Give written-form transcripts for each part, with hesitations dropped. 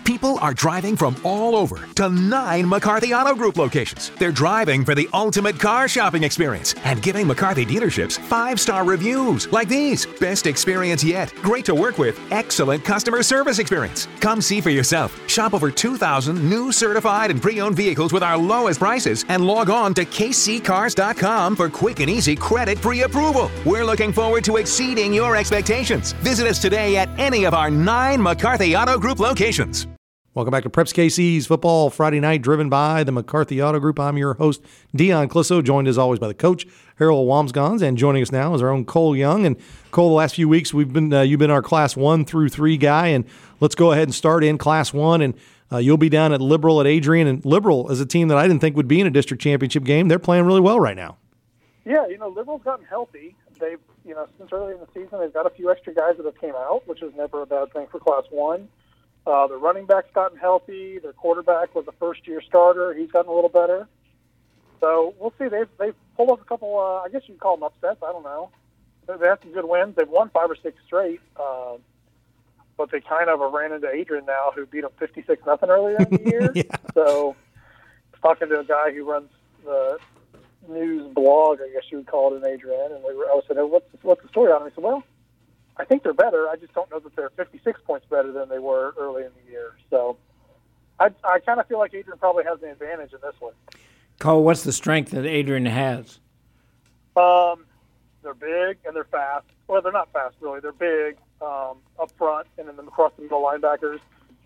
People are driving from all over to 9 McCarthy Auto Group locations. They're driving for the ultimate car shopping experience and giving McCarthy dealerships 5-star reviews like these. Best experience yet. Great to work with. Excellent customer service experience. Come see for yourself. Shop over 2,000 new certified and pre-owned vehicles with our lowest prices and log on to kccars.com for quick and easy credit pre-approval. We're looking forward to exceeding your expectations. Visit us today at any of our 9 McCarthy Auto Group locations. Welcome back to Preps KC's Football Friday Night, driven by the McCarthy Auto Group. I'm your host, Dion Clisso, joined as always by the coach, Harold Wamsgans, and joining us now is our own Cole Young. And Cole, the last few weeks you've been our Class 1 through 3 guy, and let's go ahead and start in Class 1. And you'll be down at Liberal at Adrian, and Liberal is a team that I didn't think would be in a district championship game. They're playing really well right now. Yeah, Liberal's gotten healthy. They've, since early in the season, they've got a few extra guys that have came out, which is never a bad thing for Class 1. The running back's gotten healthy. Their quarterback was a first-year starter. He's gotten a little better. So we'll see. They've pulled off a couple, I guess you could call them upsets. I don't know. They had some good wins. They've won 5 or 6 straight, but they kind of ran into Adrian now, who beat them 56-0 earlier in the year. Yeah. So talking to a guy who runs the news blog, I guess you would call it, in Adrian, and I was saying, what's the story on it? He said, well, I think they're better. I just don't know that they're 56 points better than they were early in the year. So I kind of feel like Adrian probably has an advantage in this one. Cole, what's the strength that Adrian has? They're big and they're fast. Well, they're not fast, really. They're big up front and then across the middle linebackers.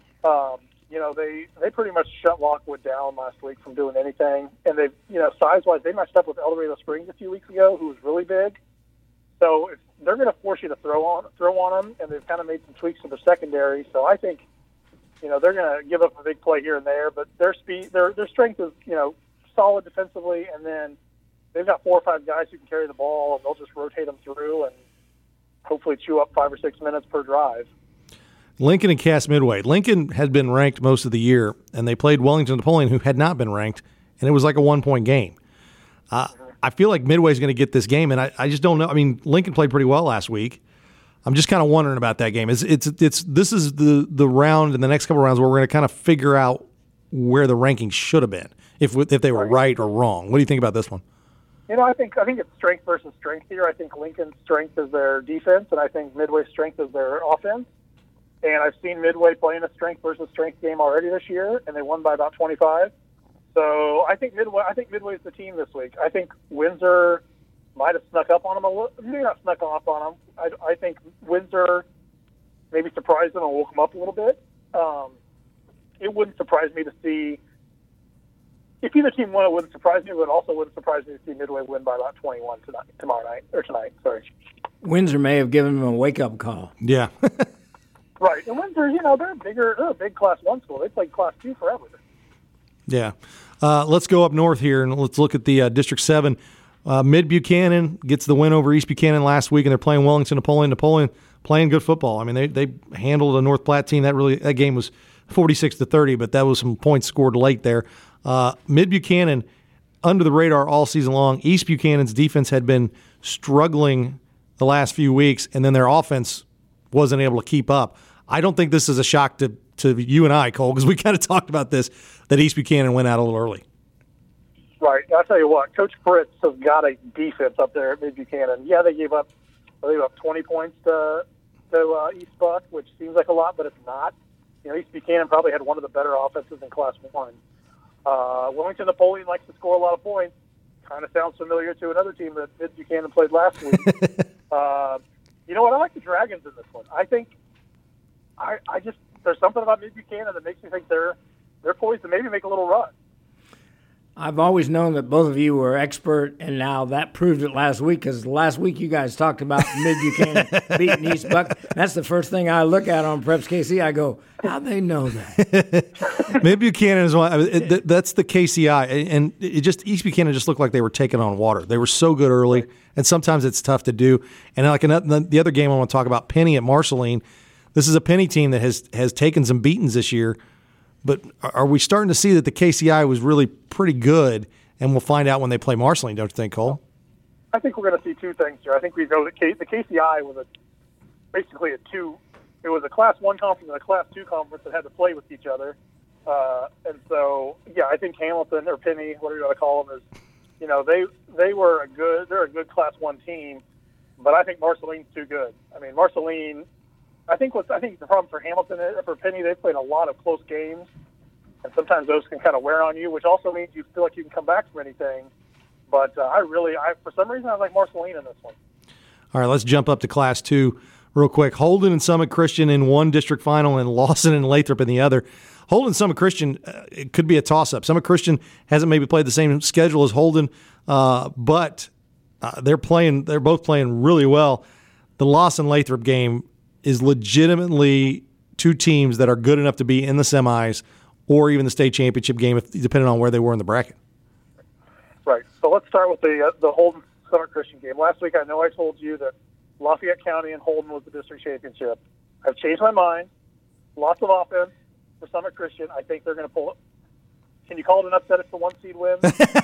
They pretty much shut Lockwood down last week from doing anything. And they, size-wise, they matched up with El Dorado Springs a few weeks ago, who was really big. So they're going to force you to throw on them, and they've kind of made some tweaks to their secondary. So I think, they're going to give up a big play here and there, but their speed, their strength is, solid defensively, and then they've got 4 or 5 guys who can carry the ball, and they'll just rotate them through and hopefully chew up 5 or 6 minutes per drive. Lincoln and Cass Midway. Lincoln had been ranked most of the year, and they played Wellington Napoleon, who had not been ranked, and it was like a 1-point game. I feel like Midway's going to get this game, and I just don't know. I mean, Lincoln played pretty well last week. I'm just kind of wondering about that game. This is the round and the next couple of rounds where we're going to kind of figure out where the rankings should have been, if they were right or wrong. What do you think about this one? I think it's strength versus strength here. I think Lincoln's strength is their defense, and I think Midway's strength is their offense. And I've seen Midway play in a strength versus strength game already this year, and they won by about 25. So I think Midway's the team this week. I think Windsor might have snuck up on them a little. Maybe not snuck up on them. I think Windsor maybe surprised them and woke them up a little bit. It wouldn't surprise me to see if either team won. It wouldn't surprise me, but it also wouldn't surprise me to see Midway win by about 21 tonight. Sorry. Windsor may have given them a wake-up call. Yeah. Right, and Windsor, they're a big Class 1 school. They played Class 2 forever. Yeah. Let's go up north here, and let's look at the District 7. Mid-Buchanan gets the win over East Buchanan last week, and they're playing Wellington Napoleon. Napoleon playing good football. I mean, they handled a North Platte team. That game was 46-30, but that was some points scored late there. Mid-Buchanan, under the radar all season long. East Buchanan's defense had been struggling the last few weeks, and then their offense wasn't able to keep up. I don't think this is a shock to you and I, Cole, because we kind of talked about this, that East Buchanan went out a little early. Right. I'll tell you what, Coach Fritz has got a defense up there at Mid-Buchanan. Yeah, they gave up 20 points to East Buck, which seems like a lot, but it's not. East Buchanan probably had one of the better offenses in Class 1. Wellington Napoleon likes to score a lot of points. Kind of sounds familiar to another team that Mid-Buchanan played last week. You know what? I like the Dragons in this one. I think there's something about Mid-Buchanan that makes me think they're poised to maybe make a little run. I've always known that both of you were expert, and now that proved it last week, because last week you guys talked about Mid-Buchanan beating East Buck. That's the first thing I look at on Preps KC. I go, how'd they know that? Mid-Buchanan is one. That's the KCI, and East Buchanan just looked like they were taking on water. They were so good early, and sometimes it's tough to do. And like the other game I want to talk about, Penny at Marceline. This is a Penny team that has taken some beatings this year. But are we starting to see that the KCI was really pretty good, and we'll find out when they play Marceline, don't you think, Cole? I think we're going to see two things here. I think we know that the KCI was basically a it was a Class 1 conference and a Class 2 conference that had to play with each other. And so, yeah, I think Hamilton or Penny, whatever you want to call them, is, you know, they're a good Class 1 team, but I think Marceline's too good. I mean, Marceline, I think the problem for Hamilton is, for Penny, they've played a lot of close games, and sometimes those can kind of wear on you, which also means you feel like you can come back from anything. But for some reason, I like Marceline in this one. All right, let's jump up to Class 2 real quick. Holden and Summit Christian in one district final and Lawson and Lathrop in the other. Holden and Summit Christian, it could be a toss-up. Summit Christian hasn't maybe played the same schedule as Holden, but they're both playing really well. The Lawson-Lathrop game is legitimately two teams that are good enough to be in the semis or even the state championship game, depending on where they were in the bracket. Right. So let's start with the Holden Summit Christian game. Last week, I know I told you that Lafayette County and Holden was the district championship. I've changed my mind. Lots of offense for Summit Christian. I think they're going to pull it. Can you call it an upset if the 1 seed wins?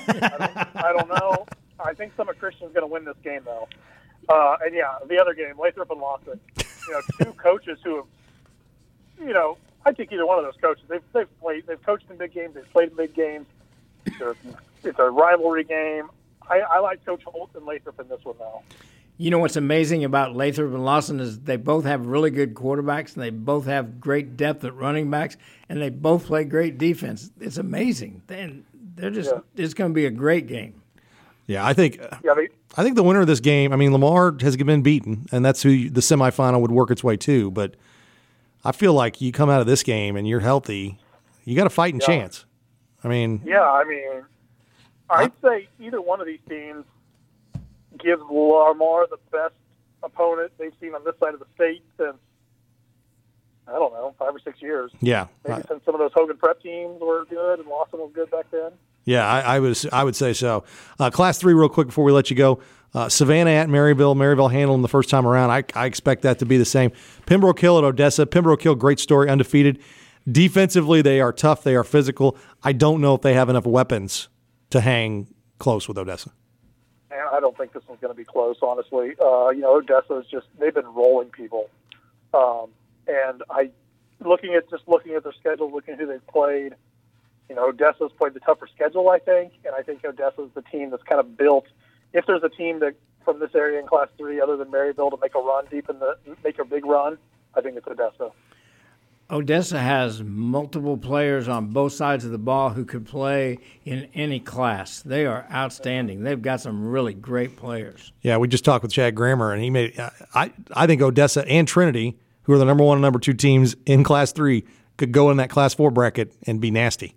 I don't know. I think Summit Christian is going to win this game, though. And yeah, the other game, Lathrop and Lawson. You know, two coaches who have, you know, I think either one of those coaches. They've coached in big games. They've played in big games. It's a rivalry game. I like Coach Holt and Lathrop in this one, though. You know what's amazing about Lathrop and Lawson is they both have really good quarterbacks, and they both have great depth at running backs, and they both play great defense. It's amazing. And it's going to be a great game. Yeah, I think the winner of this game, I mean, Lamar has been beaten, and that's who the semifinal would work its way to. But I feel like you come out of this game and you're healthy, you got a fighting chance. I mean, I'd say either one of these teams gives Lamar the best opponent they've seen on this side of the state since, I don't know, 5 or 6 years. Yeah. Maybe since some of those Hogan prep teams were good and Lawson was good back then. Yeah, I would say so. Class 3 real quick before we let you go. Savannah at Maryville. Maryville handled them the first time around. I expect that to be the same. Pembroke Hill at Odessa. Pembroke Hill, great story, undefeated. Defensively, they are tough. They are physical. I don't know if they have enough weapons to hang close with Odessa. And I don't think this one's going to be close, honestly. Odessa is they've been rolling people. And looking at their schedule, looking at who they've played, you know, Odessa's played the tougher schedule, I think, and I think Odessa's the team that's kind of built. If there's a team that from this area in Class 3, other than Maryville, to make a run make a big run, I think it's Odessa. Odessa has multiple players on both sides of the ball who could play in any class. They are outstanding. They've got some really great players. Yeah, we just talked with Chad Grammer, and he made. I think Odessa and Trinity, who are the number 1 and number 2 teams in Class 3, could go in that Class 4 bracket and be nasty.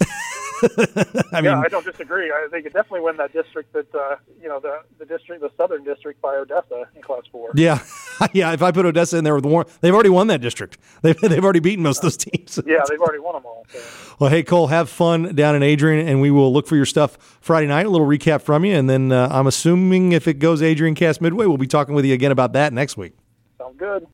I don't disagree. I think it definitely win that district. The district, the Southern District by Odessa in Class 4. Yeah, yeah. If I put Odessa in there with Warren, they've already won that district. They've already beaten most of those teams. Yeah, they've already won them all. So. Well, hey Cole, have fun down in Adrian, and we will look for your stuff Friday night. A little recap from you, and then I'm assuming if it goes Adrian Cast Midway, we'll be talking with you again about that next week. Sounds good.